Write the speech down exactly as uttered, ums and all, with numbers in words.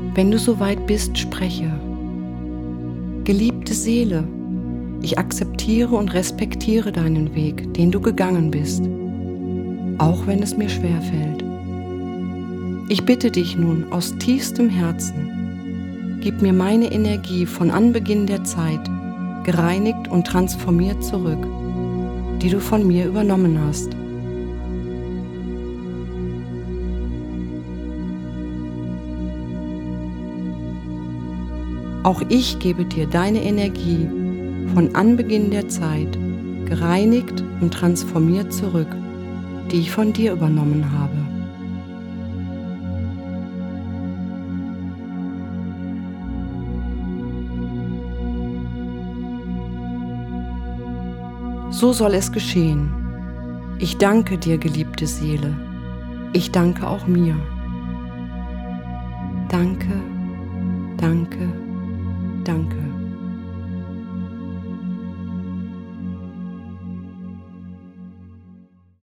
Wenn du soweit bist, spreche. Geliebte Seele, ich akzeptiere und respektiere deinen Weg, den du gegangen bist, auch wenn es mir schwerfällt. Ich bitte dich nun aus tiefstem Herzen, gib mir meine Energie von Anbeginn der Zeit, gereinigt und transformiert zurück, die du von mir übernommen hast. Auch ich gebe dir deine Energie von Anbeginn der Zeit, gereinigt und transformiert zurück, die ich von dir übernommen habe. So soll es geschehen. Ich danke dir, geliebte Seele. Ich danke auch mir. Danke, danke, danke.